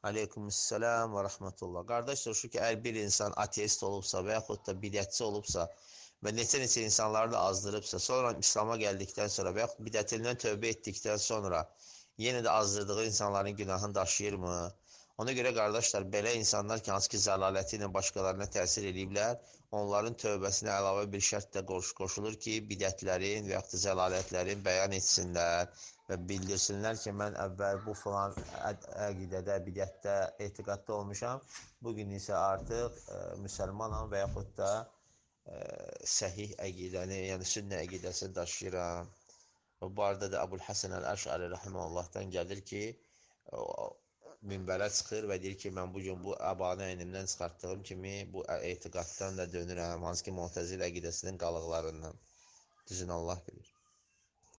Aleykümselam və rəhmətullah. Qardaş soruşur ki, əgər bir insan ateist olubsa və yaxud da bidətçi olubsa və neçə-neçə insanları da azdırıbsa, sonra İslam'a gəldikdən sonra və yaxud bidətindən tövbə etdikdən sonra yenə də azdırdığı insanların günahını daşıyırmı? Ona görə qardaşlar, belə insanlar ki, hansı ki zəlaləti ilə başqalarına təsir ediblər, onların tövbəsinə əlavə bir şərt də qoşulur ki, bidətlərin və yaxud da zəlalətlərin bəyan etsinlər və bildirsinlər ki, mən əvvəl bu filan əqidədə, bidətdə, etiqadda olmuşam, bugün isə artıq müsəlmanam və yaxud da səhih əqidəni, yəni sünnə əqidəsini daşıyıram. Və bu arada da Əbu'l-Həsən Əl-Əş'ari rəhməhullahdan gəlir ki, minbərə çıxır və deyir ki, mən bugün bu əbanı əynimdən çıxartdığım kimi bu etiqaddan da dönürəm, hansı ki Mu'təzilə əqidəsinin qalıqlarından. Düzün Allah bilir.